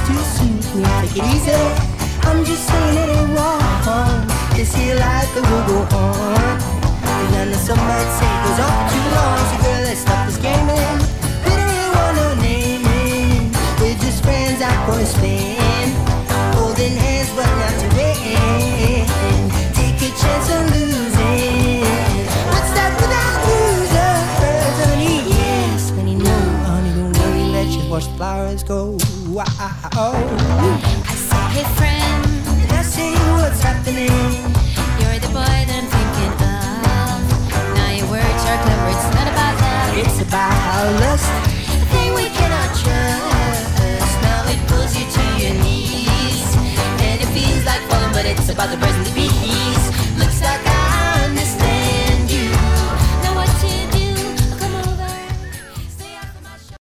too soon. Take it easy. I'm just saying it ain't wrong. This here life it will go on. And I know some might say it goes on for too long. So girl, let's stop this gaming. We don't really want no naming. We're just friends out for a spin. Holding hands but not to win. Take a chance on losing. What's that without losers, honey? Yes, honey, no, honey, don't worry. Let's just watch the flowers go. Wow. I say, hey friend, And I say, what's happening? you're the boy that I'm thinking of. Now your words are clever, it's not about love. It's about how lust